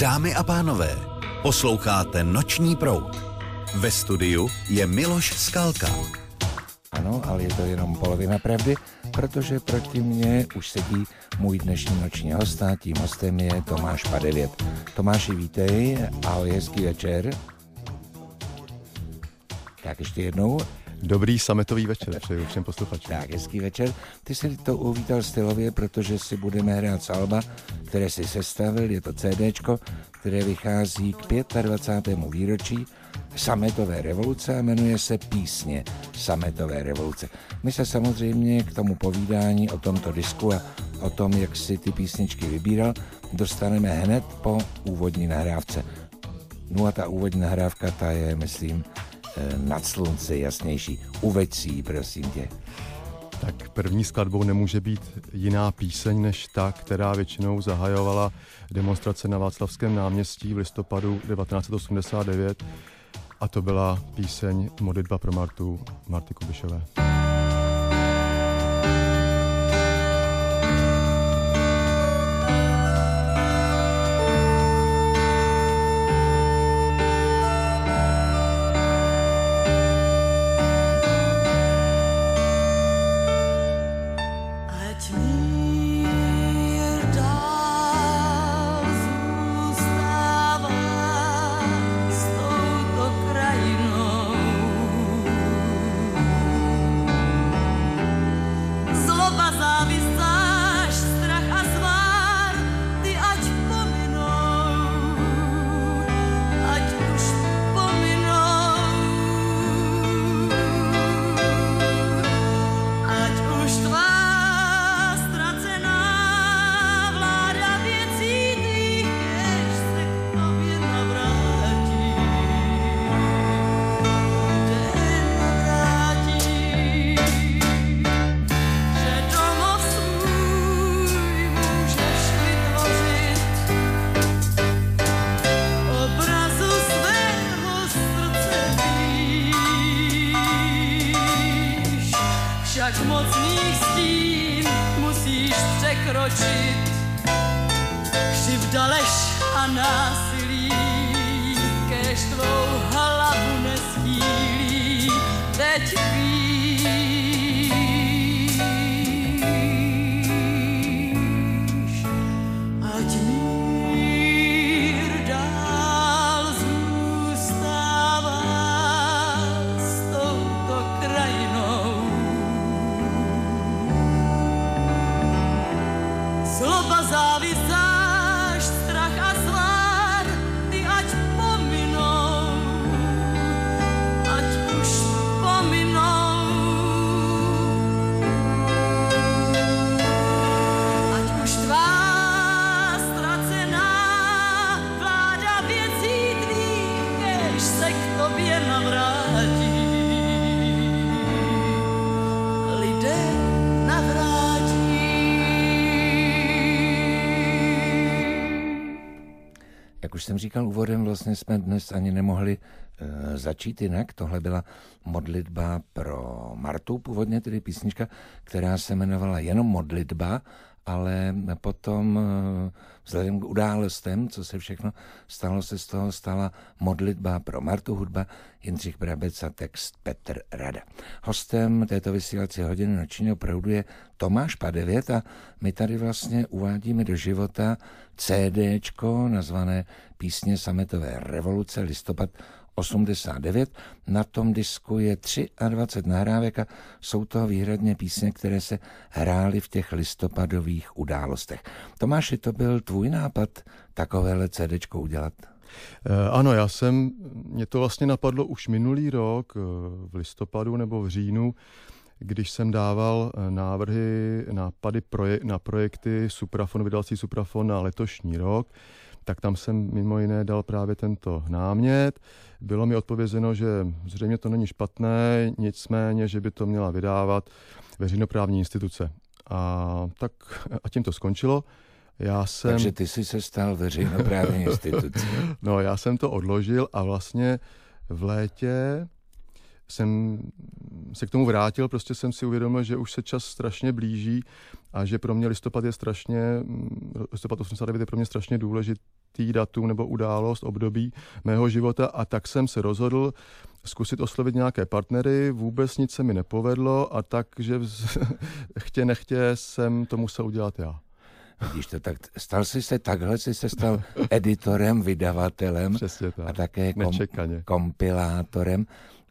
Dámy a pánové, posloucháte Noční proud. Ve studiu je Miloš Skalka. Ano, ale je to jenom polovina pravdy, protože proti mně už sedí můj dnešní noční host a tím hostem je Tomáš Padevět. Tomáši, vítej, ahoj, hezký večer. Tak ještě jednou. Dobrý sametový večer, přeju všem posluchačům. Tak, hezký večer. Ty jsi to uvítal stylově, protože si budeme hrát z alba, které si sestavil, je to CDčko, které vychází k 25. výročí sametové revoluce a jmenuje se Písně sametové revoluce. My se samozřejmě k tomu povídání o tomto disku a o tom, jak si ty písničky vybíral, dostaneme hned po úvodní nahrávce. No a ta úvodní nahrávka, ta je, myslím, nad slunce jasnější. Uveď si ji, prosím tě. Tak první skladbou nemůže být jiná píseň než ta, která většinou zahajovala demonstrace na Václavském náměstí v listopadu 1989 a to byla píseň Modlitba pro Marty Kubišové. Jak už jsem říkal úvodem, vlastně jsme dnes ani nemohli začít jinak. Tohle byla modlitba pro Martu, původně tedy písnička, která se jmenovala jenom Modlitba, ale potom vzhledem k událostem, co se všechno stalo, se z toho stala Modlitba pro Martu, hudba Jindřich Brabec a text Petr Rada. Hostem této vysílací hodiny Nočního proudu je Tomáš Padevět a my tady vlastně uvádíme do života CDčko nazvané Písně sametové revoluce, listopad 89. Na tom disku je 23 nahrávek a jsou to výhradně písně, které se hrály v těch listopadových událostech. Tomáši, to byl tvůj nápad takovéhle CDčko udělat? Ano, mě to vlastně napadlo už minulý rok v listopadu nebo v říjnu, když jsem dával nápady na projekty Suprafon, vydavací Suprafon na letošní rok, tak tam jsem mimo jiné dal právě tento námět. Bylo mi odpovězeno, že zřejmě to není špatné, nicméně, že by to měla vydávat veřejnoprávní instituce. A tím to skončilo. Takže ty jsi se stal veřejnoprávní institucí. No, já jsem to odložil a vlastně v létě jsem se k tomu vrátil, prostě jsem si uvědomil, že už se čas strašně blíží a že pro mě listopad 89 je pro mě strašně důležitý důležitý datum nebo událost, období mého života a tak jsem se rozhodl zkusit oslovit nějaké partnery, vůbec nic se mi nepovedlo a takže chtě nechtě jsem to musel udělat já. Vidíš to, tak jsi se stal editorem, vydavatelem a také kompilátorem.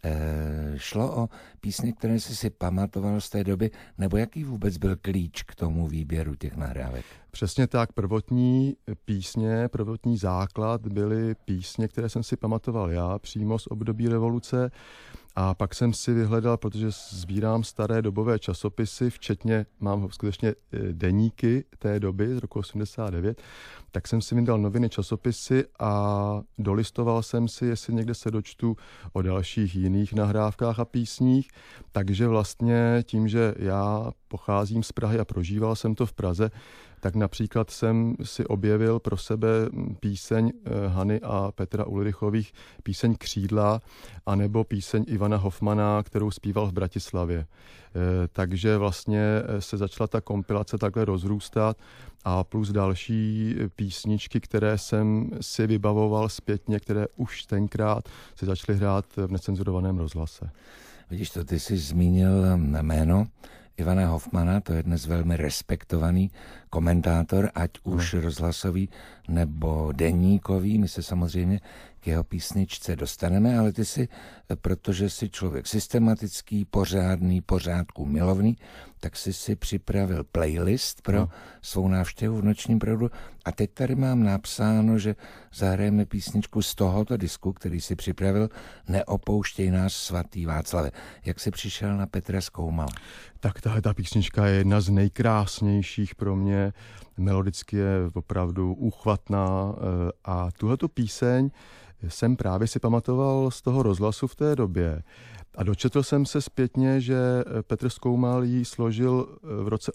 Šlo o písně, které jsi si pamatoval z té doby, nebo jaký vůbec byl klíč k tomu výběru těch nahrávek? Přesně tak, prvotní písně, prvotní základ byly písně, které jsem si pamatoval já přímo z období revoluce a pak jsem si vyhledal, protože sbírám staré dobové časopisy, včetně, mám skutečně deníky té doby z roku 89, tak jsem si vydal noviny, časopisy a dolistoval jsem si, jestli někde se dočtu o dalších jiných nahrávkách a písních, takže vlastně tím, že já pocházím z Prahy a prožíval jsem to v Praze, tak například jsem si objevil pro sebe píseň Hany a Petra Ulrichových, píseň Křídla, anebo píseň Ivana Hofmana, kterou zpíval v Bratislavě. Takže vlastně se začala ta kompilace takhle rozrůstat a plus další písničky, které jsem si vybavoval zpětně, které už tenkrát se začaly hrát v necenzurovaném rozhlase. Vidíš to, ty jsi zmínil jméno Ivana Hofmana, to je dnes velmi respektovaný komentátor, ať už rozhlasový nebo deníkový. My se samozřejmě k jeho písničce dostaneme, ale ty si, protože jsi člověk systematický, pořádný, pořádku milovný, tak si připravil playlist pro svou návštěvu v Nočním proudu a teď tady mám napsáno, že zahrajeme písničku z tohoto disku, který si připravil Neopouštěj nás, svatý Václave. Jak jsi přišel na Petra Skoumala? Tak ta písnička je jedna z nejkrásnějších pro mě, melodicky je opravdu úchvatná a tuhletu píseň jsem právě si pamatoval z toho rozhlasu v té době. A dočetl jsem se zpětně, že Petr Skoumal ji složil v roce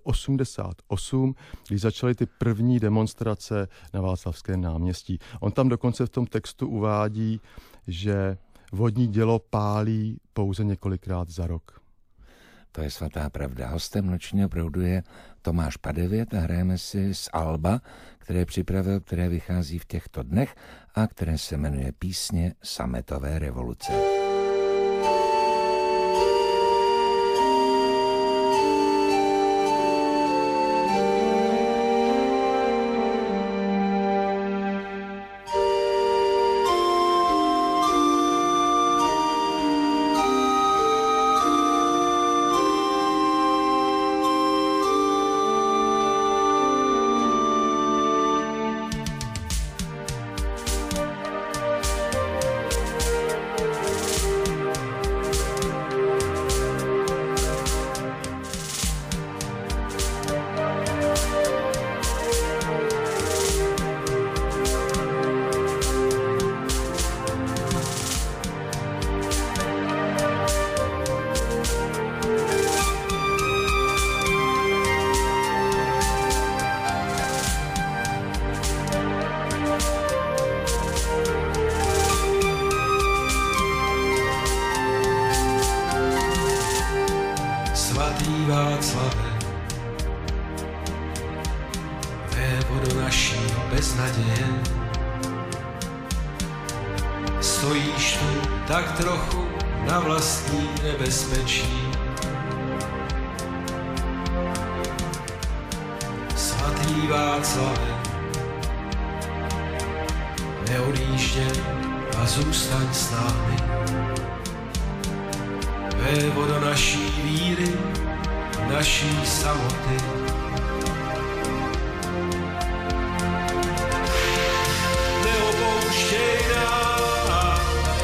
88, když začaly ty první demonstrace na Václavském náměstí. On tam dokonce v tom textu uvádí, že vodní dělo pálí pouze několikrát za rok. To je svatá pravda. Hostem Nočního proudu je Tomáš Padevět a hrajeme si z alba, které připravil, které vychází v těchto dnech a které se jmenuje Písně sametové revoluce. Václave, vévodo naší beznaděje. Stojíš tu tak trochu na vlastní nebezpečí. Svatý Václave, neodjížděj a zůstaň s námi. Vévodo naší víry, naší samoty. Neopouštěj nás.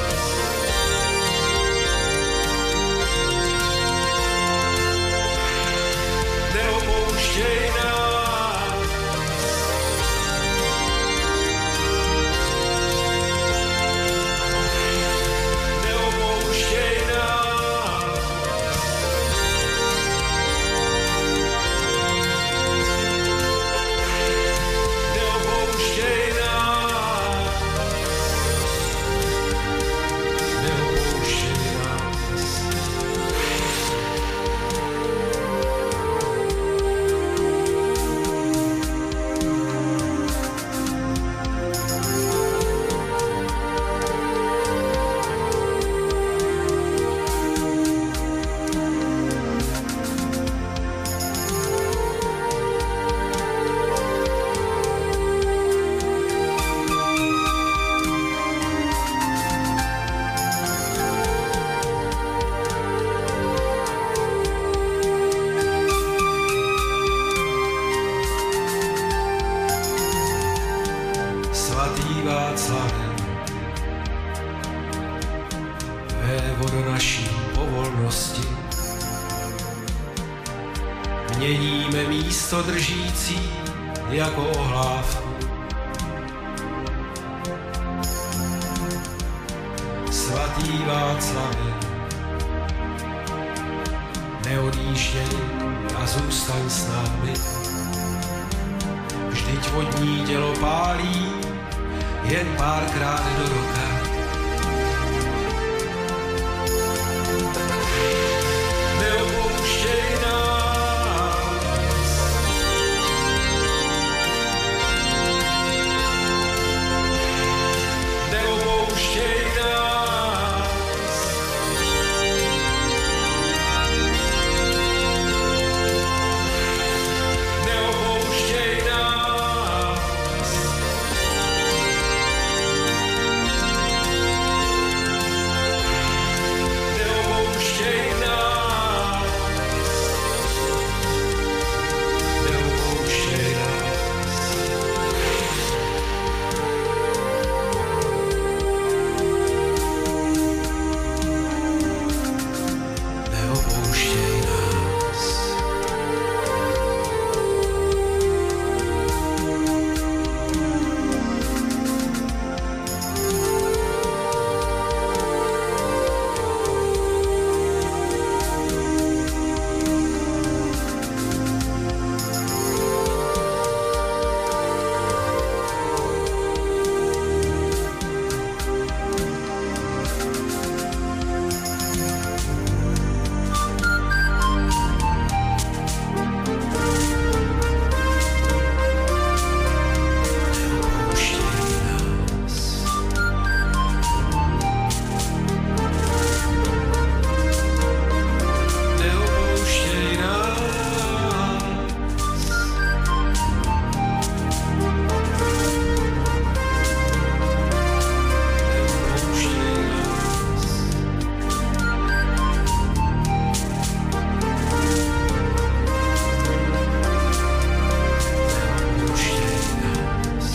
Neopouštěj nás. Neopouštěj nás. Václave, vévodo naší povolnosti, měníme místo držící jako ohlávku. Svatý Václave, neodjížděj a zůstaň s námi. Vždyť vodní dělo pálí jen párkrát do roka. Neopouštěj nás, neopouštěj nás, neopouštěj nás, neopouštěj nás, neopouštěj nás, neopouštěj nás. Neopouštěj nás, neopouštěj nás, neopouštěj nás.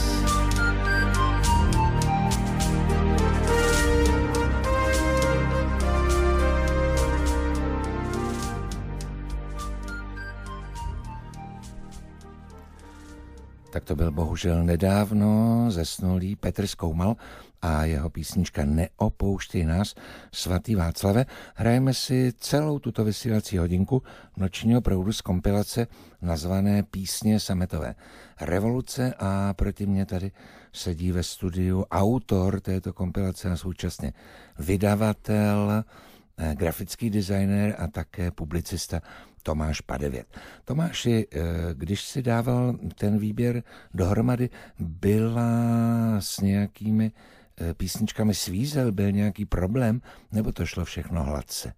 Tak to byl bohužel nedávno zesnulý Petr Skoumal a jeho písnička Neopouštěj nás, svatý Václave. Hrajeme si celou tuto vysílací hodinku nočního proudu z kompilace nazvané Písně sametové revoluce a proti mně tady sedí ve studiu autor této kompilace a současně vydavatel, grafický designér a také publicista Tomáš Padevět. Tomáši, když si dával ten výběr dohromady, byla s nějakými písničkami svízel, byl nějaký problém, nebo to šlo všechno hladce?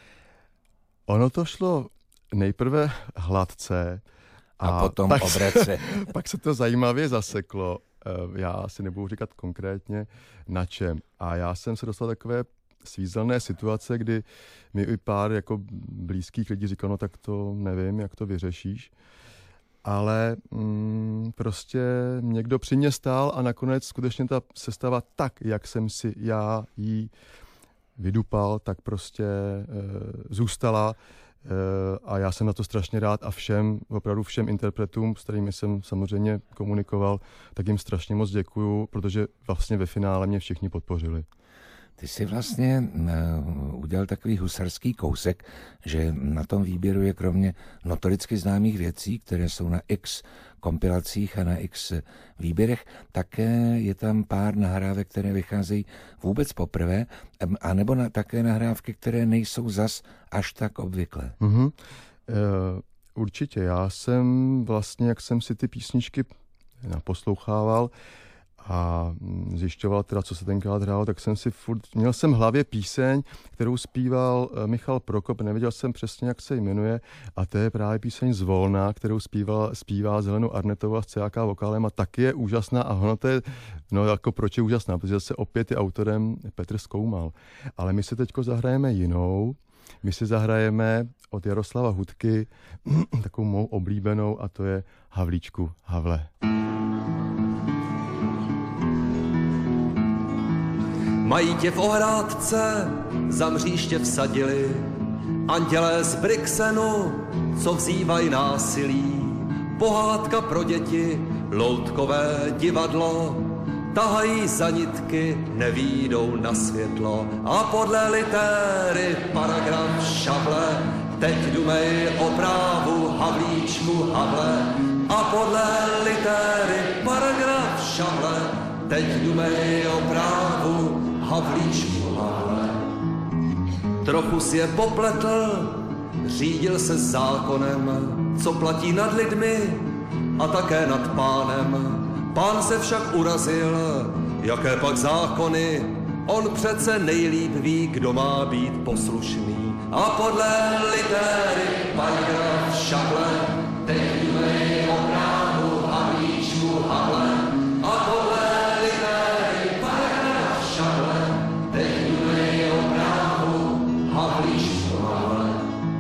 Ono to šlo nejprve hladce A potom obrace. Pak se to zajímavě zaseklo. Já si nebudu říkat konkrétně na čem. A já jsem se dostal takové svízelné situace, kdy mi i pár jako blízkých lidí říkal, no tak to nevím, jak to vyřešíš. Ale prostě někdo při mě stál a nakonec skutečně ta sestava tak, jak jsem si já jí vydupal, tak prostě zůstala. A já jsem na to strašně rád a opravdu všem interpretům, s kterými jsem samozřejmě komunikoval, tak jim strašně moc děkuju, protože vlastně ve finále mě všichni podpořili. Ty jsi vlastně udělal takový husarský kousek, že na tom výběru je kromě notoricky známých věcí, které jsou na X kompilacích a na X výběrech, také je tam pár nahrávek, které vycházejí vůbec poprvé, anebo také nahrávky, které nejsou zas až tak obvyklé. Určitě. Já jsem vlastně, jak jsem si ty písničky naposlouchával, a zjišťoval teda, co se tenkrát hrálo, tak jsem si měl jsem v hlavě píseň, kterou zpíval Michal Prokop, nevěděl jsem přesně, jak se jmenuje, a to je právě píseň Zvolna, kterou zpívá Zelenou Arnetovou s CAK vokálem a taky je úžasná a ono to je, no jako proč je úžasná, protože zase opět je autorem Petr Skoumal. Ale my si teďko zahrajeme jinou, my si zahrajeme od Jaroslava Hudky takovou mou oblíbenou a to je Havlíčku Havle. Mají tě v ohrádce, za mříště vsadili, andělé z Brixenu, co vzývají násilí. Pohádka pro děti, loutkové divadlo, tahají za nitky, nevídou na světlo. A podle litéry paragraf šable, teď dumej o právu Havlíčku Havle. A podle litéry paragraf šable, teď dumej o právu Havlíčku Havle. Trochu si je popletl, řídil se zákonem, co platí nad lidmi a také nad pánem. Pán se však urazil, jaké pak zákony, on přece nejlíp ví, kdo má být poslušný. A podle litéry paragraf šable, teď dumej o právu Havlíčku Havle. A podle litéry paragraf šable, teď dumej o právu Havlíčku Havle.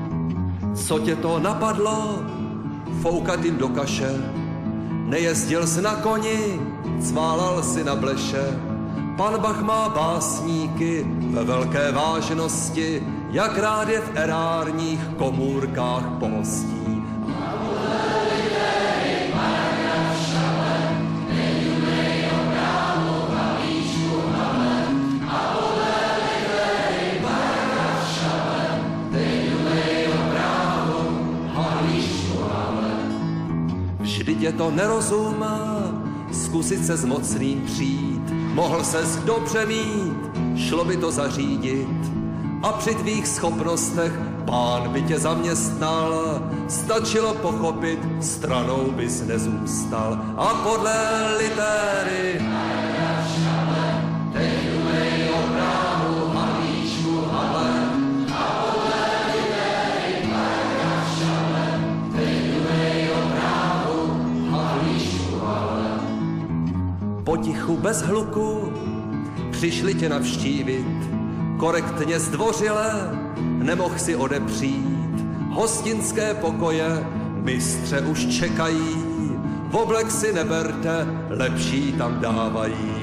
Co tě to napadlo, foukat jim do kaše? Nejezdil jsi na koni, cválal si na bleše. Pan Bach má básníky ve velké vážnosti, jak rád je v erárních komůrkách pohostí. A podle litéry paragraf šable, teď dumej o právu Havlíčku Havle. A podle litéry paragraf šable, teď dumej o právu Havlíčku Havle. Vždyť je to nerozum, zkusit se s mocným přijít. Mohl ses dobře mít, šlo by to zařídit. A při tvých schopnostech pán by tě zaměstnal. Stačilo pochopit, stranou bys nezůstal. A podle litéry paragraf šable, teď dumej o právu Havlíčku Havle. A podle litéry paragraf šable, teď dumej o právu Havlíčku Havle. Potichu bez hluku přišli tě navštívit, korektně zdvořile nemohl si odepřít. Hostinské pokoje mistře už čekají, v oblek si neberte, lepší tam dávají.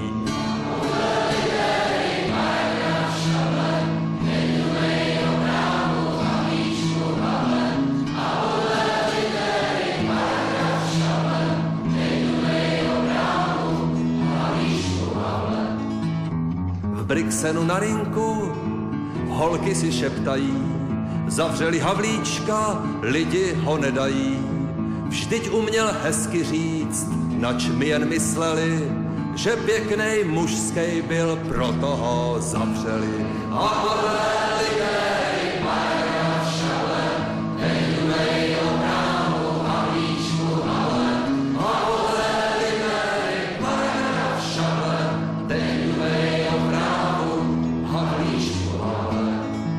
V Brixenu na rinku holky si šeptají, zavřeli Havlíčka, lidi ho nedají. Vždyť uměl hezky říct, nač my jen mysleli, že pěknej mužskej byl, proto ho zavřeli. A podle litéry paragraf šable, teď dumej o právu Havlíčku Havle. A podle litéry paragraf šable, teď dumej o právu Havlíčku Havle.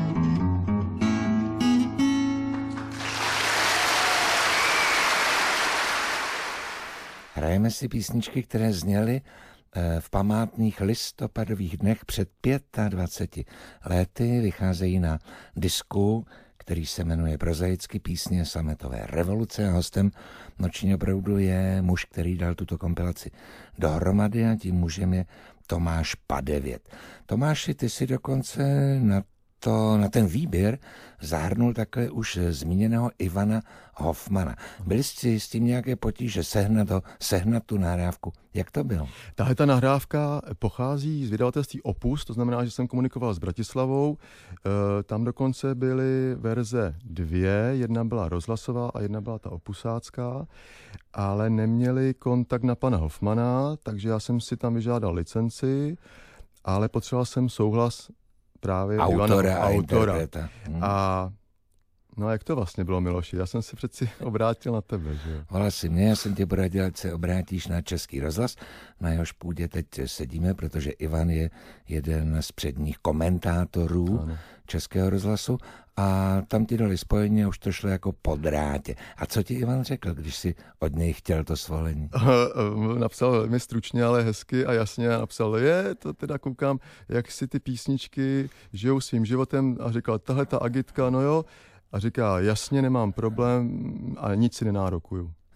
Hrajeme si písničky, které zněly v památných listopadových dnech před 25 lety. Vycházejí na disku, který se jmenuje Prozaicky písně sametové revoluce, a hostem Nočního proudu je muž, který dal tuto kompilaci dohromady, a tím mužem je Tomáš Padevět. Tomáši, ty si dokonce na ten výběr zahrnul také už zmíněného Ivana Hofmana. Byli jsi s tím nějaké potíže sehnat tu nahrávku? Jak to bylo? Ta nahrávka pochází z vydavatelství Opus, to znamená, že jsem komunikoval s Bratislavou. Tam dokonce byly verze 2, jedna byla rozhlasová a jedna byla ta opusácká, ale neměli kontakt na pana Hofmana, takže já jsem si tam vyžádal licenci, ale potřeboval jsem souhlas právě autora. A no, jak to vlastně bylo, Miloši? Já jsem se přeci obrátil na tebe, že jo? Volal si mě, já jsem tě poradil, ať se obrátíš na Český rozhlas, na jehož půdě teď sedíme, protože Ivan je jeden z předních komentátorů Českého rozhlasu, a tam ti dali spojení a už to šlo jako po drátě. A co ti Ivan řekl, když si od něj chtěl to svolení? Napsal velmi stručně, ale hezky a jasně, a napsal, to teda koukám, jak si ty písničky žijou svým životem, a říkal, tahle ta agitka, no jo, a říká, jasně, nemám problém a nic si nenárokuju.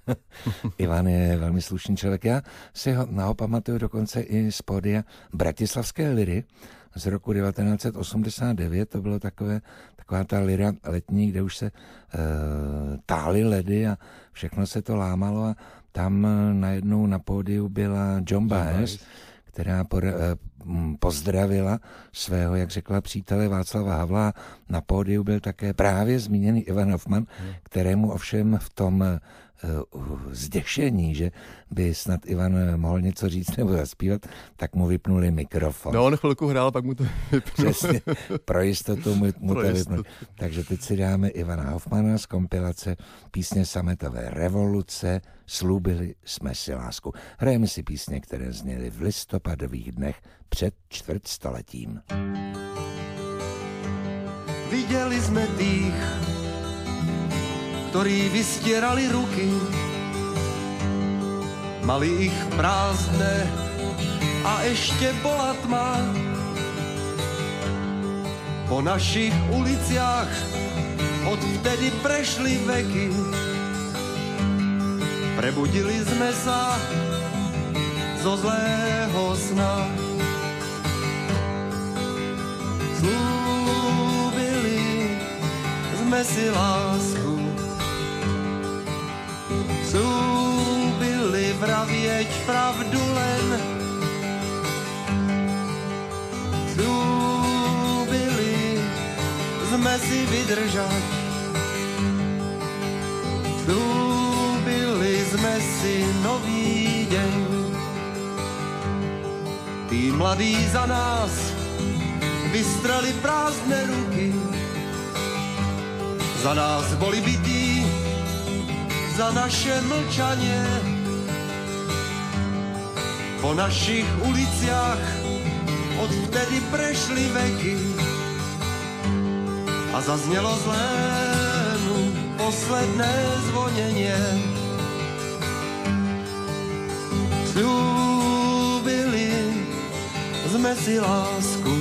Ivan je velmi slušný člověk. Já si ho pamatuju dokonce i z pódia Bratislavské liry z roku 1989. To bylo taková ta lira letní, kde už se tály ledy a všechno se to lámalo a tam najednou na pódiu byla Joan Baez, která pozdravila svého, jak řekla, přítele Václava Havla. Na pódiu byl také právě zmíněný Ivan Hofman, kterému ovšem v tom zděšení, že by snad Ivan mohl něco říct nebo zaspívat, tak mu vypnuli mikrofon. No, on chvilku hrál, pak mu to vypnul. Přesně, pro jistotu mu to vypnul. Takže teď si dáme Ivana Hofmana z kompilace písně Sametové revoluce Slúbili jsme si lásku. Hrajeme si písně, které zněly v listopadových dnech před čtvrtstoletím. Viděli jsme tých, ktorí vystierali ruky, mali ich prázdne a ešte bola tma. Po našich uliciach odvtedy prešli veky, prebudili sme sa zo zlého sna. Slúbili sme si lásku, slúbili vravieť pravdu len, slúbili sme si vydržať, slúbili sme si nový deň. Tí mladí za nás vystreli prázdne ruky, za nás boli bití, za naše mlčanie. Po našich uliciach odvtedy prešli veky a zaznelo z lénu posledné zvonenie. Slúbili sme si lásku,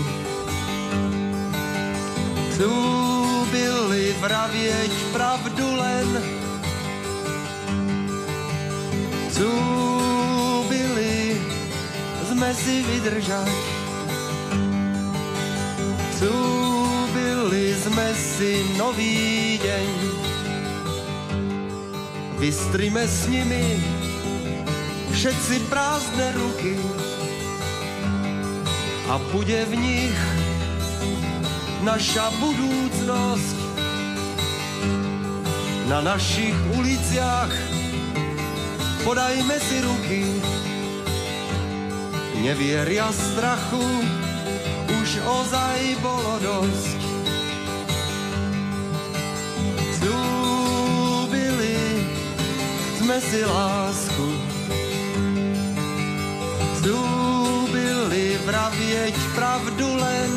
slúbili vravieť pravdu len, slúbili sme si vydržať, slúbili sme si nový deň. Vystrime s nimi všetci prázdne ruky a bude v nich naša budúcnosť. Na našich uliciach podajme si ruky, nevieria strachu už ozaj bolo dosť. Slúbili sme si lásku, slúbili vravieť pravdu len,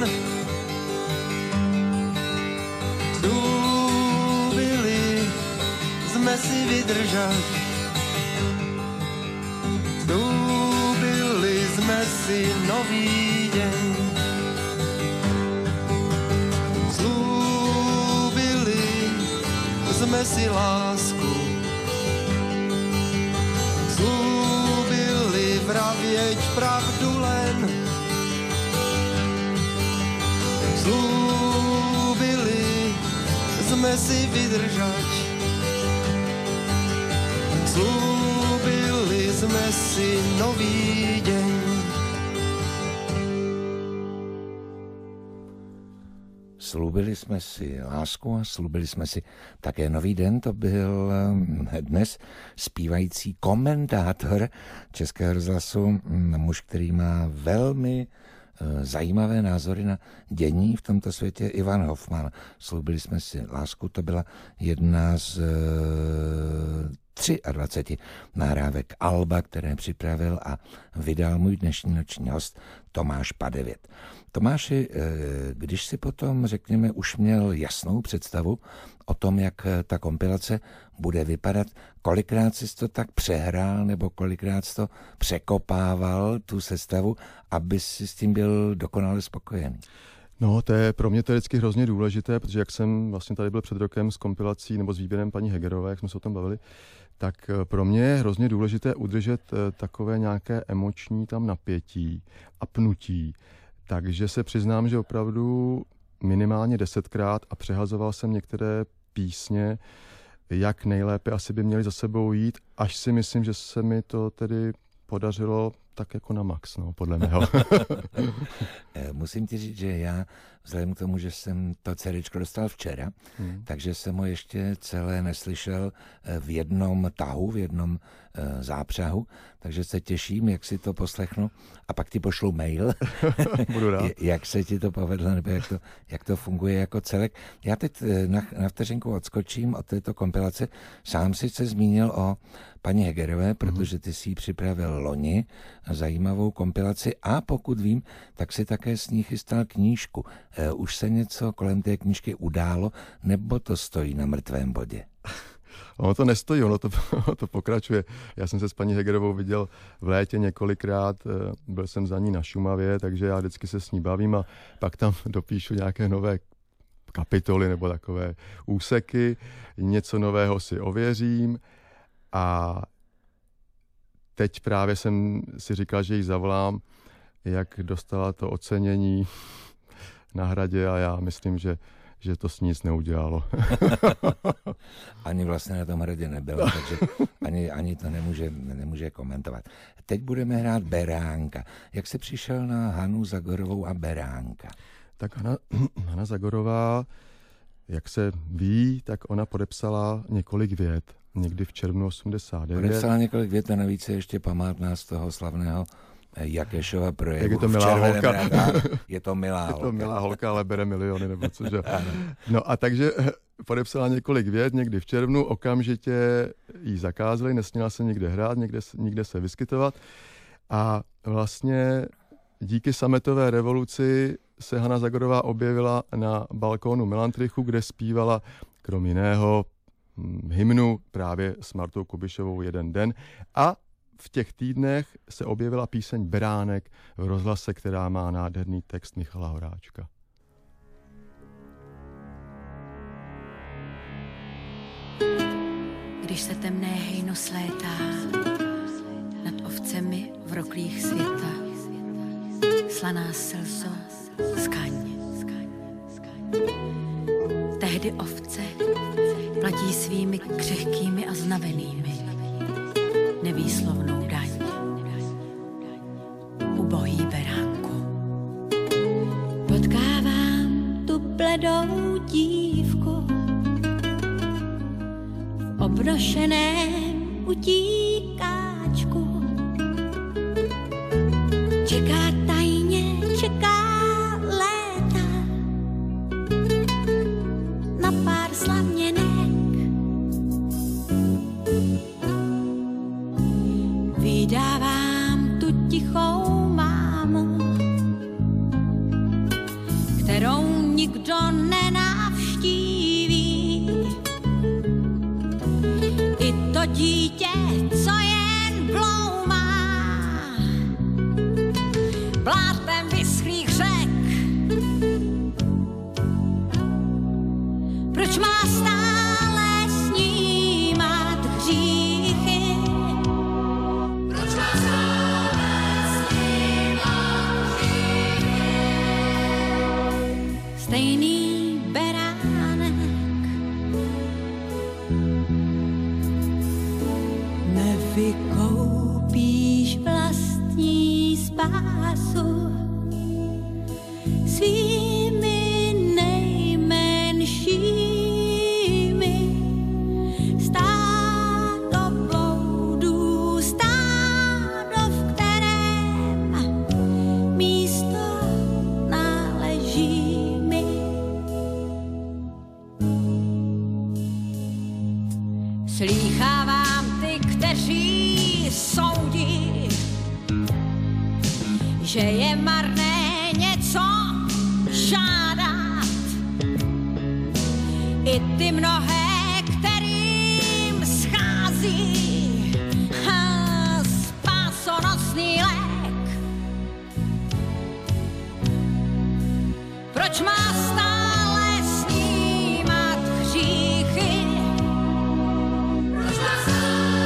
slúbili sme si vydržať, slúbili sme si nový deň. Slúbili sme si lásku, slúbili vravieť pravdu len, slúbili sme si vydržať, slúbili sme si nový deň. Slúbili jsme si lásku a slúbili jsme si také nový den. To byl dnes zpívající komentátor Českého rozhlasu, muž, který má velmi zajímavé názory na dění v tomto světě, Ivan Hofman. Slúbili jsme si lásku, to byla jedna z 23 nahrávek alba, které připravil a vydal můj dnešní noční host Tomáš Padevět. Tomáši, když si potom, řekněme, už měl jasnou představu o tom, jak ta kompilace bude vypadat, kolikrát jsi to tak přehrál nebo kolikrát jsi to překopával, tu sestavu, aby si s tím byl dokonale spokojený? No, to je pro mě to vždycky hrozně důležité, protože jak jsem vlastně tady byl před rokem s kompilací nebo s výběrem paní Hegerové, jak jsme se o tom bavili, tak pro mě je hrozně důležité udržet takové nějaké emoční tam napětí a pnutí. Takže se přiznám, že opravdu minimálně 10krát a přehazoval jsem některé písně, jak nejlépe asi by měly za sebou jít, až si myslím, že se mi to tedy podařilo tak jako na max, no, podle mého. Musím ti říct, že já, vzhledem k tomu, že jsem to CDčko dostal včera, takže jsem ho ještě celé neslyšel v jednom tahu, v jednom zápřahu, takže se těším, jak si to poslechnu a pak ti pošlu mail, Budu rád. Jak se ti to povedlo, nebo jak to funguje jako celek. Já teď na vteřinku odskočím od této kompilace. Sám si se zmínil o paní Hegerové, protože ty si ji připravil loni, zajímavou kompilaci a pokud vím, tak si také s ní chystal knížku. Už se něco kolem té knížky událo, nebo to stojí na mrtvém bodě? Ono to nestojí, ono to pokračuje. Já jsem se s paní Hegerovou viděl v létě několikrát, byl jsem za ní na Šumavě, takže já vždycky se s ní bavím a pak tam dopíšu nějaké nové kapitoly nebo takové úseky, něco nového si ověřím a teď právě jsem si říkal, že jí zavolám, jak dostala to ocenění na Hradě a já myslím, že to s ní nic neudělalo. Ani vlastně na tom Hradě nebyla, takže ani to nemůže komentovat. Teď budeme hrát Beránka. Jak jsi přišel na Hanu Zagorovou a Beránka? Tak Hana Zagorová, jak se ví, tak ona podepsala několik vět. Někdy v červnu 89. Podepsala několik vět a navíc je ještě památná z toho slavného Jakešova projevu. Jak je to milá holka. Je to milá holka. Je to milá holka, ale bere miliony, nebo cože. No a takže podepsala několik vět někdy v červnu, okamžitě jí zakázali, nesměla se nikde hrát, nikde se vyskytovat. A vlastně díky sametové revoluci se Hana Zagorová objevila na balkónu Melantrichu, kde zpívala krom jiného hymnu právě s Martou Kubišovou Jeden den a v těch týdnech se objevila píseň Beránek v rozhlase, která má nádherný text Michala Horáčka. Když se temné hejno slétá nad ovcemi v roklích světa, slaná slzo, skaň. Tehdy ovce platí svými křehkými a znavenými nevýslovnou daň. Ubohý beránku. Potkávám tu bledou dívku v obnošeném utíkáčku. Čeká tajně, čeká léta na pár slaměnek. Vydávám tu tichou mámu, kterou nikdo nenavštíví. I to dítě, co jen bloumá blátem vyschlých řek. Proč má stále snímat hříchy? Proč má stále snímat hříchy? Stejný beránek nevykoupíš vlastní spásu svými nejmenšími. Stádo bloudů, stádo, v kterém místo náleží mi. Slýchávám ty, kteří soudí, že je marné něco žádat. I ty mnohé, kterým schází spásonosný lék. Proč má stále snímat hříchy? Proč má stále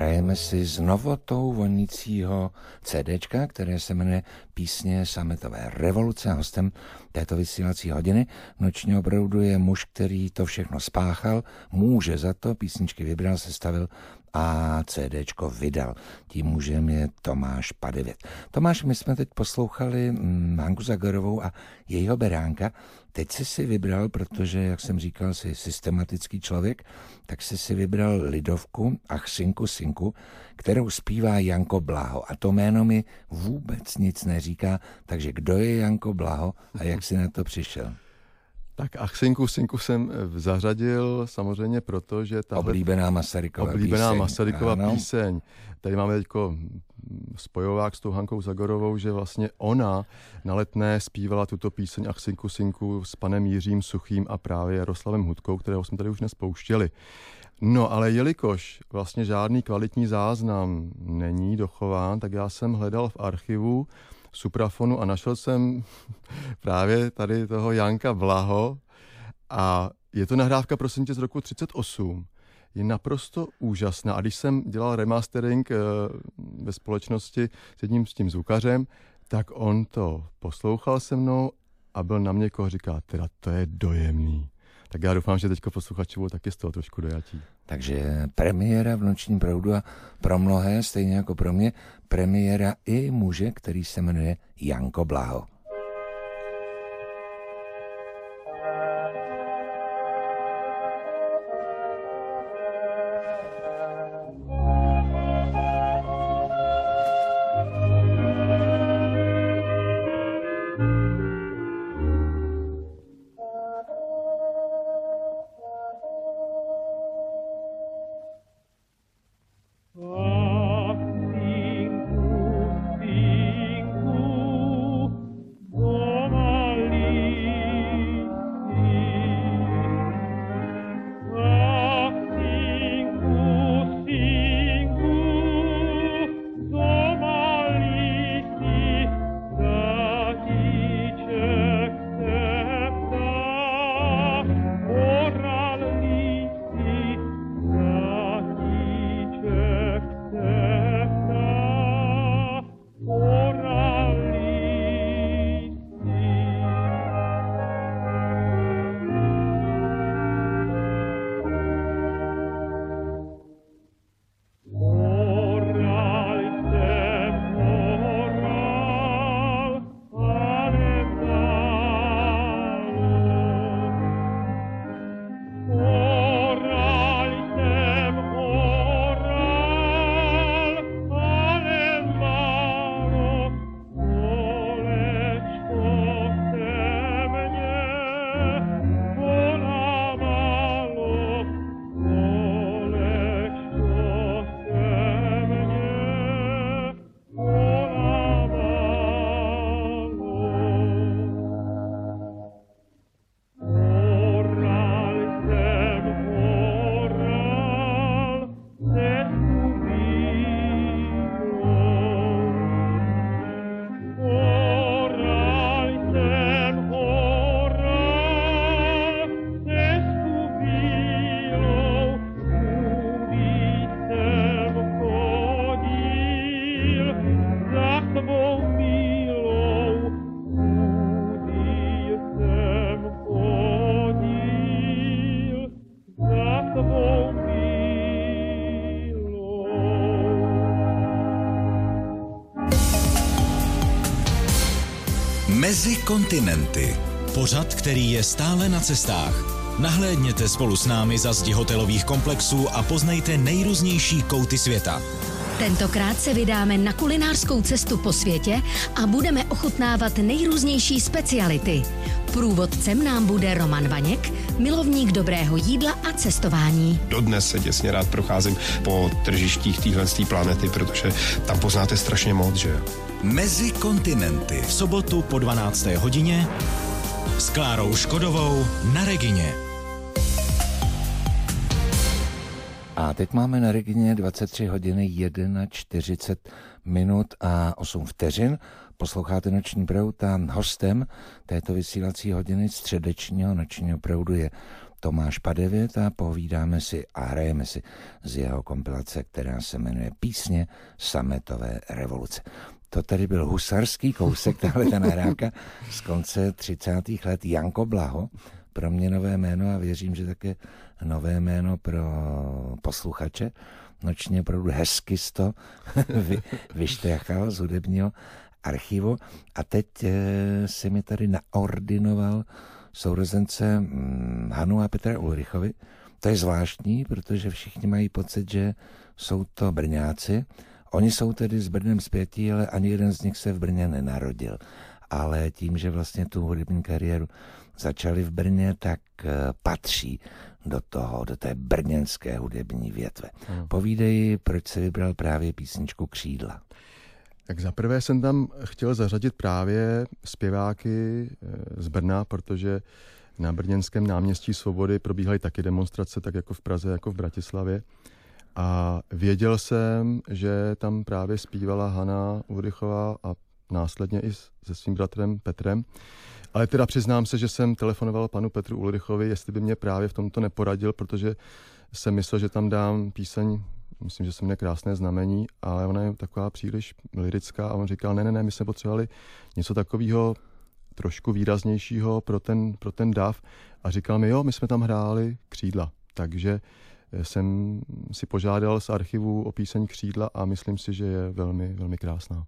hrajeme si s novotou vonícího CDčka, které se jmenuje Písně sametové revoluce. A hostem této vysílací hodiny nočního proudu je muž, který to všechno spáchal, může za to, písničky vybral, sestavil a CDčko vydal. Tím mužem je Tomáš Padevět. Tomáš, my jsme teď poslouchali Hanku Zagorovou a jejího beránka. Teď jsi si vybral, protože, jak jsem říkal, jsi systematický člověk, tak jsi si vybral lidovku Ach synku, synku, kterou zpívá Janko Blaho. A to jméno mi vůbec nic neříká, takže kdo je Janko Blaho a jak jsi na to přišel? Tak Ach synku, synku jsem zařadil samozřejmě proto, že ta oblíbená Masarykova píseň. Tady máme teďko spojovák s tou Hankou Zagorovou, že vlastně ona na Letné zpívala tuto píseň Ach synku, synku s panem Jiřím Suchým a právě Jaroslavem Hudkou, kterého jsme tady už nespouštěli. No, ale jelikož vlastně žádný kvalitní záznam není dochován, tak já jsem hledal v archivu Suprafonu a našel jsem právě tady toho Janka Blaho a je to nahrávka, prosím tě, z roku 1938. Je naprosto úžasná a když jsem dělal remastering ve společnosti s jedním s tím zvukařem, tak on to poslouchal se mnou a byl na mě, koho říká, teda to je dojemný. Tak já doufám, že teďko posluchači budou taky z toho trošku dojatí. Takže premiéra v nočním proudu a pro mnohé, stejně jako pro mě, premiéra i muže, který se jmenuje Janko Blaho. Mezi kontinenty. Pořad, který je stále na cestách. Nahlédněte spolu s námi za zdi hotelových komplexů a poznejte nejrůznější kouty světa. Tentokrát se vydáme na kulinářskou cestu po světě a budeme ochutnávat nejrůznější speciality. Průvodcem nám bude Roman Vaněk, milovník dobrého jídla a cestování. Dodnes se děsně rád procházím po tržištích téhleté planety, protože tam poznáte strašně moc, že? Mezi kontinenty. V sobotu po 12. hodině s Klárou Škodovou na Regině. A teď máme na Regině 23 hodiny 41 minut a 8 vteřin. Posloucháte Noční proud a hostem této vysílací hodiny středečního Nočního proudu je Tomáš Padevět a povídáme si a hrajeme si z jeho kompilace, která se jmenuje Písně sametové revoluce. To tady byl husarský kousek, tahle ta nahrávka z konce 30. let. Janko Blaho, pro mě nové jméno a věřím, že také nové jméno pro posluchače. Nočně opravdu hezky to vyštrachal z hudebního archivu a teď si mi tady naordinoval sourozence Hanu a Petra Ulrichovi. To je zvláštní, protože všichni mají pocit, že jsou to Brňáci. Oni jsou tedy s Brnem zpětí, ale ani jeden z nich se v Brně nenarodil. Ale tím, že vlastně tu hudební kariéru začali v Brně, tak patří do té brněnské hudební větve. Povídej, proč se vybral právě písničku Křídla. Tak zaprvé jsem tam chtěl zařadit právě zpěváky z Brna, protože na brněnském náměstí Svobody probíhaly taky demonstrace, tak jako v Praze, jako v Bratislavě. A věděl jsem, že tam právě zpívala Hana Ulrichová a následně i se svým bratrem Petrem. Ale teda přiznám se, že jsem telefonoval panu Petru Ulrichovi, jestli by mě právě v tomto neporadil, protože jsem myslel, že tam dám píseň, myslím, že se jmenuje Krásné znamení, ale ona je taková příliš lyrická a on říkal, ne, my jsme potřebovali něco takového trošku výraznějšího pro ten dav a říkal mi, jo, my jsme tam hráli Křídla, takže jsem si požádal z archivu o píseň Křídla a myslím si, že je velmi, velmi krásná.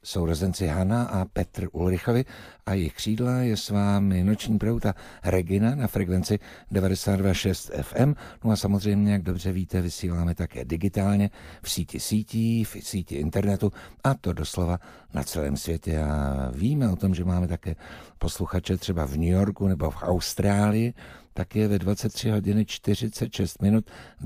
sourozenci Hana a Petr Ulrichovi a jejich křídla je s vámi Noční proud a Regina na frekvenci 92,6 FM. No a samozřejmě, jak dobře víte, vysíláme také digitálně v síti sítí, v síti internetu a to doslova na celém světě. A víme o tom, že máme také posluchače třeba v New Yorku nebo v Austrálii, tak je ve 23 hodiny 46 minut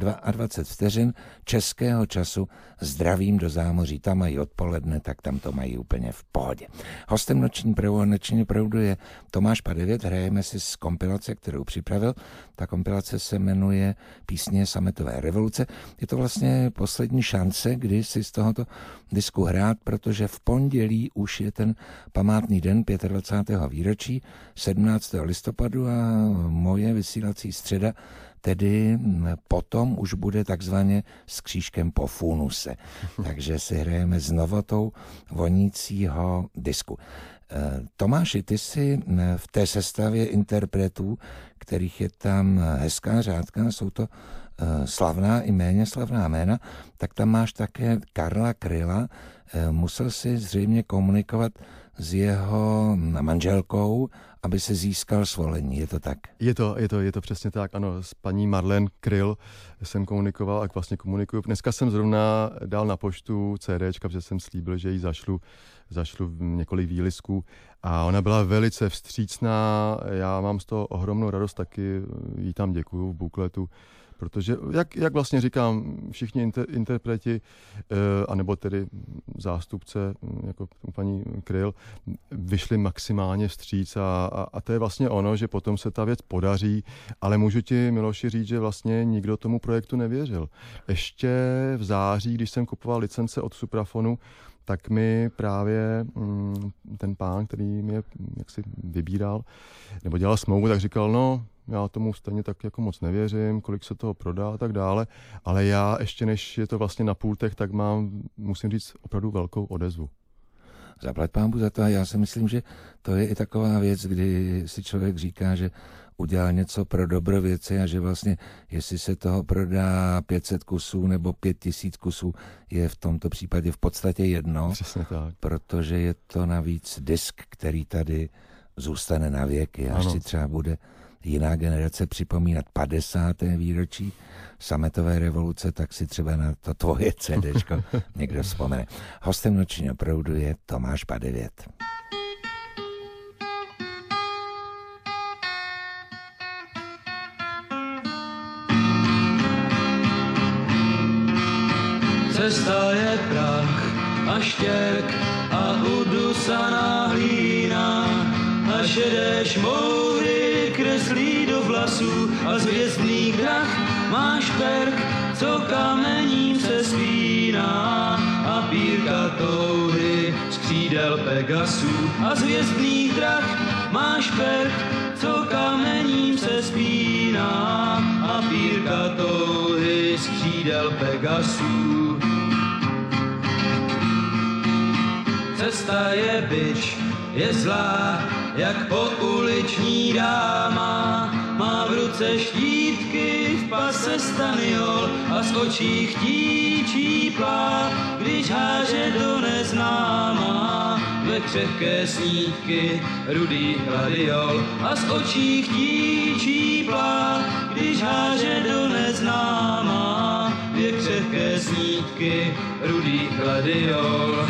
22 vteřin českého času. Zdravím do zámoří, tam mají odpoledne, tak tam to mají úplně v pohodě. Hostem Noční proudu je Tomáš Padevět, hrajeme si z kompilace, kterou připravil. Ta kompilace se jmenuje Písně sametové revoluce. Je to vlastně poslední šance, kdy si z tohoto disku hrát, protože v pondělí už je ten památný den 25. výročí 17. listopadu a moje vysílací středa tedy potom už bude takzvaně s křížkem po funuse. Takže si hrajeme s novotou vonícího disku. Tomáši, ty jsi v té sestavě interpretů, kterých je tam hezká řádka, jsou to slavná i méně slavná jména, tak tam máš také Karla Kryla. Musel si zřejmě komunikovat s jeho manželkou, aby se získal svolení, je to tak? Je to přesně tak, ano, s paní Marlene Kryl jsem komunikoval a vlastně komunikuju. Dneska jsem zrovna dal na poštu CDčka, protože jsem slíbil, že jí zašlu několik výlisků a ona byla velice vstřícná, já mám z toho ohromnou radost, taky jí tam děkuju v bukletu, protože, jak vlastně říkám, všichni interpreti, anebo tedy zástupce, jako paní Kryl, vyšli maximálně vstříc a to je vlastně ono, že potom se ta věc podaří, ale můžu ti, Miloši, říct, že vlastně nikdo tomu projektu nevěřil. Ještě v září, když jsem kupoval licence od Suprafonu, tak mi právě ten pán, který mě jaksi vybíral, nebo dělal smlouvu, tak říkal, no, já tomu stejně tak jako moc nevěřím, kolik se toho prodá a tak dále, ale já ještě než je to vlastně na pultech, tak musím říct, opravdu velkou odezvu. Zaplať pánbu za to a já si myslím, že to je i taková věc, kdy si člověk říká, že udělal něco pro dobro věci a že vlastně, jestli se toho prodá 500 kusů nebo 5000 kusů, je v tomto případě v podstatě jedno. Přesně tak. Protože je to navíc disk, který tady zůstane na věky, až si třeba bude jiná generace připomínat 50. výročí sametové revoluce, tak si třeba na to tvoje CDčko někdo vzpomene. Hostem Nočního proudu je Tomáš Padevět. Cesta je prach a štěrk a udusaná hlína a šedé šmoury kreslí do vlasů a z hvězdných drah máš perk, co kamením se spíná a pírka touhy z křídel Pegasů a z hvězdných drah máš perk, co kamením se spíná a pírka touhy z křídel Pegasů. Cesta je bič, je zlá, jak pouliční dáma, má v ruce štítky, v pase staniol a z očí chtíčí plá, když háže do neznáma, ve křehké snídky rudý gladiol a z očí chtíčí plá, když háže do neznáma, ve křehké snídky rudý gladiol.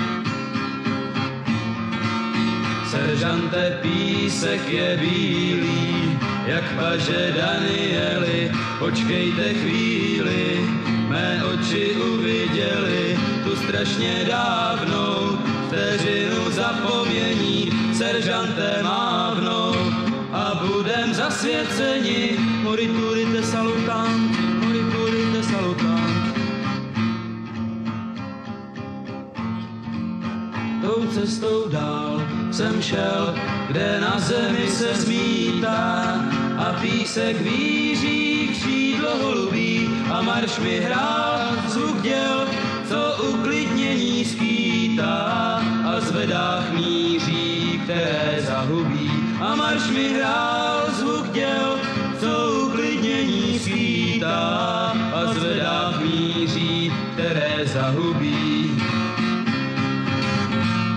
Seržante, písek je bílý, jak paže Danieli, počkejte chvíli, mé oči uviděli tu strašně dávnou vteřinu zapomnění, seržante mávnou a budem zasvěceni, moriturite salutant, moriturite salutant. Tou cestou dál jsem šel, kde na zemi se zmítá a písek víří křídlo holubí a marš mi hrál zvuk děl, co uklidnění skýtá a zvedách míří, které zahubí a marš mi hrál zvuk děl, co uklidnění skýtá a zvedách míří, které zahubí.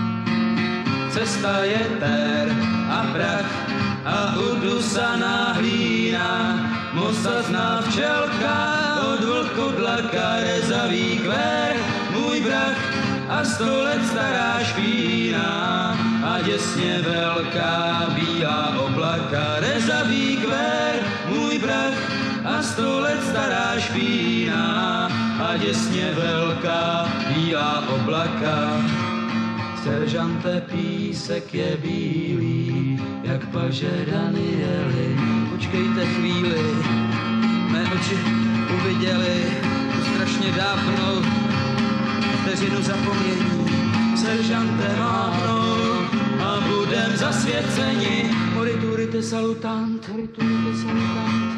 cesta je tér a prach a udusaná hlína. Mosa zná včelka, od vlkodlaka rezavý kvér, můj brach a 100 let stará špína a děsně velká bílá oblaka. Rezavý kvér, můj brach a 100 let stará špína a děsně velká bílá oblaka. Seržante, písek je bílý, jak paže Daniely. Počkejte chvíli, mé oči uviděli strašně dávno vteřinu zapomnění. Seržante, mávnou a budem zasvěceni. Moriturite salutant, moriturite salutant.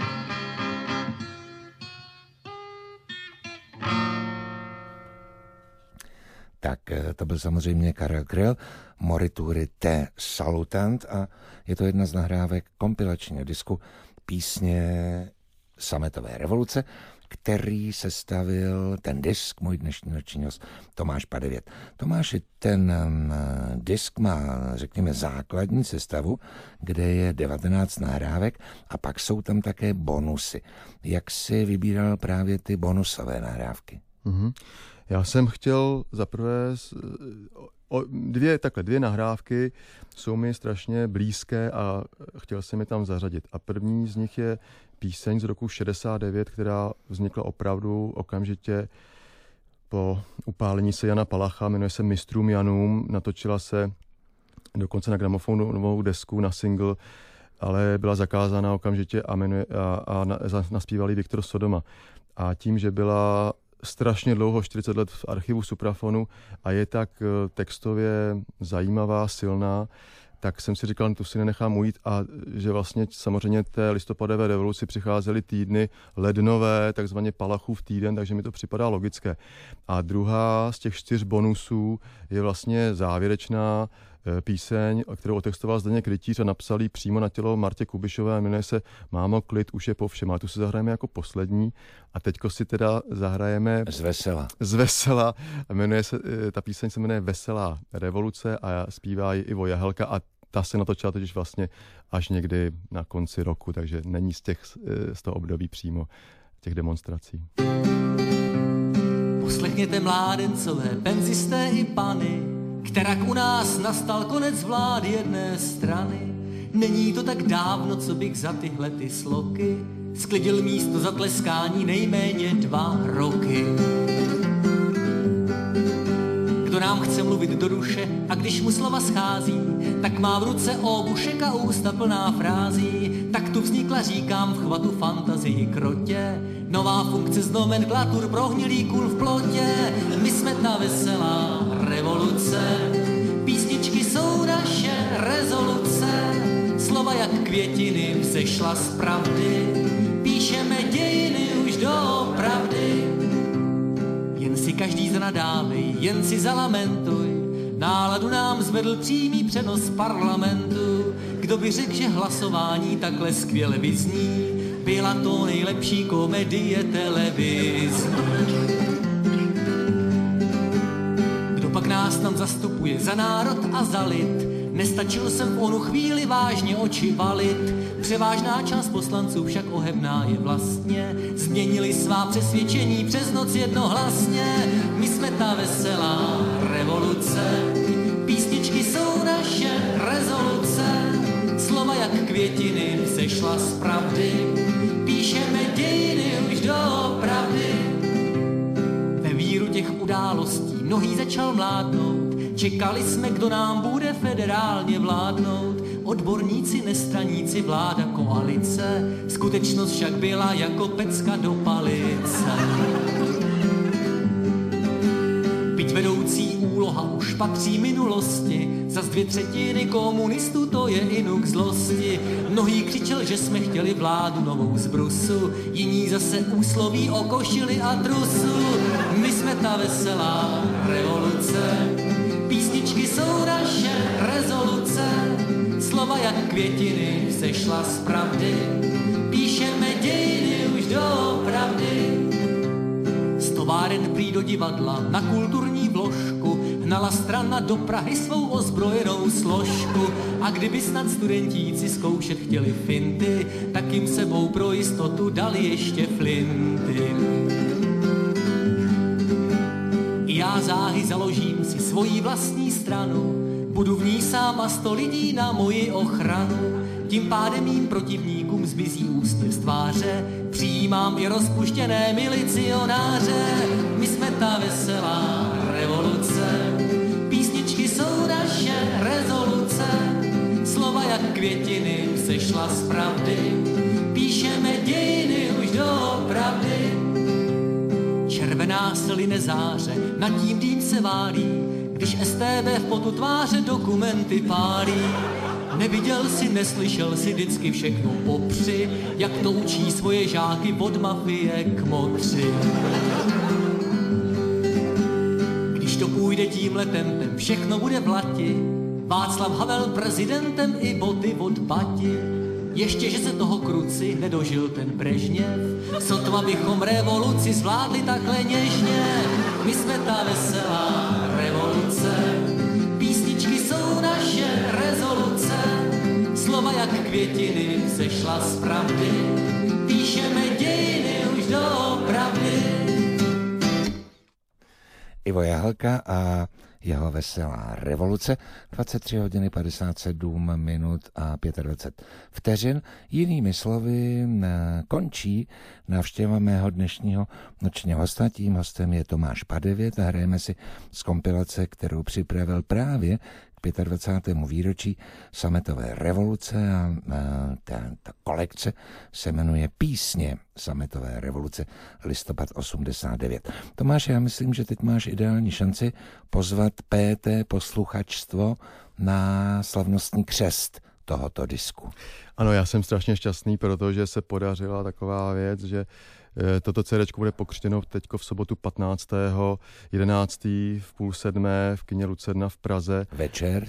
Tak to byl samozřejmě Karel Kryl, Moriturite salutant, a je to jedna z nahrávek kompilačního disku písně Sametové revoluce, který sestavil ten disk, můj dnešní noční host, Tomáš Padevět. Tomáši, ten disk má, řekněme, základní sestavu, kde je 19 nahrávek a pak jsou tam také bonusy. Jak jsi vybíral právě ty bonusové nahrávky? Já jsem chtěl zaprvé dvě nahrávky jsou mi strašně blízké a chtěl jsem je tam zařadit. A první z nich je píseň z roku 69, která vznikla opravdu okamžitě po upálení se Jana Palacha, jmenuje se Mistrům Janům, natočila se dokonce na gramofonovou desku, na single, ale byla zakázána okamžitě a naspívali Viktor Sodoma. A tím, že byla strašně dlouho, 40 let v archivu Suprafonu a je tak textově zajímavá, silná, tak jsem si říkal, tu si nenechám ujít, a že vlastně samozřejmě té listopadové revoluci přicházely týdny lednové, takzvaně Palachův týden, takže mi to připadá logické. A druhá z těch 4 bonusů je vlastně závěrečná píseň, kterou otextoval Zdeněk Rytíř a napsal ji přímo na tělo Martě Kubišové, jmenuje se Mámo, klid, už je po všem. A tu si zahrajeme jako poslední a teďko si teda zahrajeme z vesela. Ta píseň se jmenuje Veselá revoluce a zpívá ji Ivo Jahelka a ta se natočila totiž vlastně až někdy na konci roku, takže není z toho období přímo těch demonstrací. Poslechněte mládencové, penzisté i pany, kterak u nás nastal konec vlády jedné strany. Není to tak dávno, co bych za tyhle ty sloky sklidil místo za tleskání nejméně 2 roky. Kdo nám chce mluvit do duše a když mu slova schází, tak má v ruce obušek a ústa plná frází. Tak tu vznikla, říkám, v chvatu fantazii krotě nová funkce z nomenklatur prohnilý kůl v plotě. My jsme ta veselá revoluce, písničky jsou naše rezoluce, slova jak květiny vzešla z pravdy, píšeme dějiny už doopravdy. Jen si každý zanadávej, jen si zalamentuj, náladu nám zvedl přímý přenos parlamentu. Kdo by řekl, že hlasování takhle skvěle vyzní, byla to nejlepší komedie televizní. Kdo pak nás tam zastupuje za národ a za lid, nestačil jsem v onu chvíli vážně oči valit. Převážná část poslanců však ohebná je vlastně, změnili svá přesvědčení přes noc jednohlasně. My jsme ta veselá revoluce, písničky jsou naše rezoluce, slova jak květiny vzešla z pravdy, píšeme dějiny už doopravdy. Ve víru těch událostí mnohý začal mládnout, čekali jsme, kdo nám bude federálně vládnout. Odborníci, nestraníci, vláda, koalice, skutečnost však byla jako pecka do palice. Byť vedoucí úloha už patří minulosti, zas 2/3 komunistů to je inuk zlosti. Mnohý křičel, že jsme chtěli vládu novou z Brusu, jiní zase úsloví o košili a trusu. My jsme ta veselá revoluce, písničky jsou naše rezoluce, slova jak květiny vzešla z pravdy, píšeme dějiny už doopravdy. Z továren prý do divadla na kulturní vložku hnala strana do Prahy svou ozbrojenou složku. A kdyby snad studentíci zkoušet chtěli finty, tak jim sebou pro jistotu dali ještě flinty. Já záhy založím si svoji vlastní stranu, budu v ní sám a 100 lidí na moji ochranu. Tím pádem mým protivníkům zmizí úsměv z tváře, přijímám i rozpuštěné milicionáře. My jsme ta veselá revoluce, písničky jsou naše rezoluce, slova jak květiny sešla z pravdy, píšeme dějiny už doopravdy. Červená sline záře, nad tím dým se válí, když STB v potu tváře dokumenty pálí. Neviděl si, neslyšel si, vždycky všechno popři, jak to učí svoje žáky od mafie k motři. Když to půjde tímhle tempem, všechno bude v lati, Václav Havel prezidentem i boty od Bati. Ještě, že se toho kruci nedožil ten Brežněv, sotva bychom revoluci zvládli takhle něžně. My jsme ta veselá revoluce, písničky jsou naše rezoluce, slova jak květiny sešla z pravdy, píšeme dějiny už doopravdy. Ivo Jahelka a jeho veselá revoluce, 23 hodiny 57 minut a 25 vteřin. Jinými slovy končí návštěva mého dnešního nočního hosta. Tím hostem je Tomáš Padevět a hrajeme si z kompilace, kterou připravil právě k 25. výročí sametové revoluce a ta kolekce se jmenuje Písně sametové revoluce listopad 89. Tomáš, já myslím, že teď máš ideální šanci pozvat PT posluchačstvo na slavnostní křest tohoto disku. Ano, já jsem strašně šťastný, protože se podařila taková věc, že toto CDčko bude pokřtěno teďko v sobotu 15.11. v 6:30 v kině Lucerna v Praze. Večer,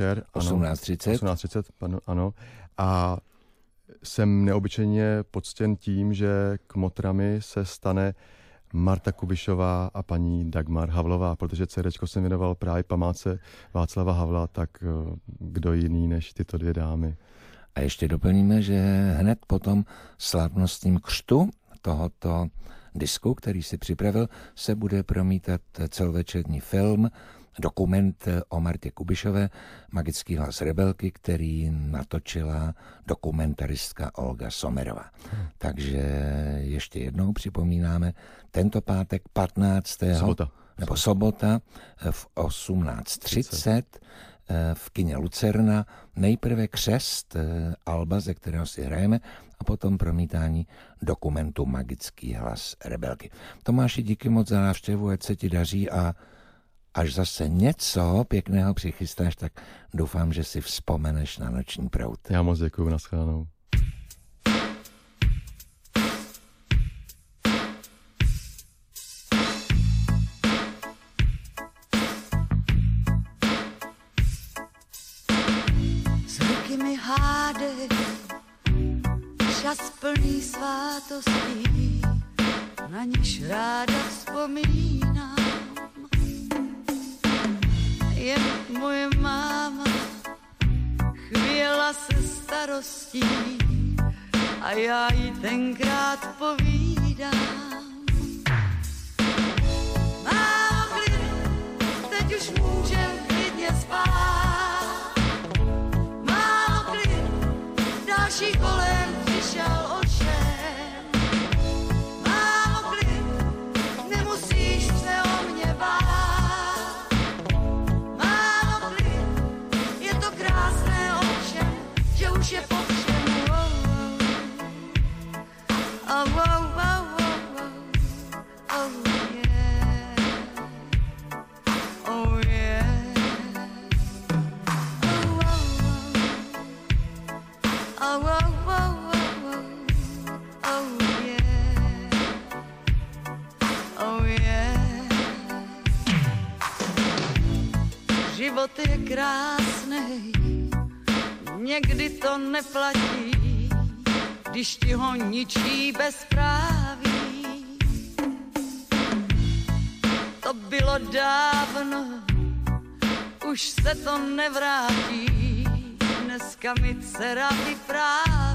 18:30, ano. A jsem neobyčejně poctěn tím, že kmotrami se stane Marta Kubišová a paní Dagmar Havlová, protože CDčko jsem věnoval právě památce Václava Havla, tak kdo jiný než tyto dvě dámy. A ještě doplníme, že hned po tom slavnostním křtu tohoto disku, který si připravil, se bude promítat celovečerní film, dokument o Martě Kubišové, Magický hlas rebelky, který natočila dokumentaristka Olga Sommerová. Takže ještě jednou připomínáme, tento pátek 15. sobota v 18:30 v kině Lucerna, nejprve křest alba, ze kterého si hrajeme, a potom promítání dokumentu Magický hlas rebelky. Tomáši, díky moc za návštěvu, ať se ti daří a až zase něco pěkného přichystáš, tak doufám, že si vzpomeneš na Noční proud. Já moc děkuju, nashledanou. Čas plný svátostí, na niž ráda vzpomínám. Jen moje máma chvěla se starostí a já jí tenkrát povídám. Mámo, klid, teď už můžem klidně spát. Mámo, klid, další kolem přišel ovšem. Mámo, klid, nemusíš se o mě bát. Mámo, klid, je to krásné ovšem, že už je po všem. Oh, oh, oh, oh, oh, oh, yeah. Oh, yeah. Oh, oh, oh, oh, oh, oh, oh, yeah. Oh, yeah. Život je krásnej, někdy to neplatí, když ti ho ničí bezpráví. To bylo dávno, už se to nevrátí, dneska mi dcera vypráví.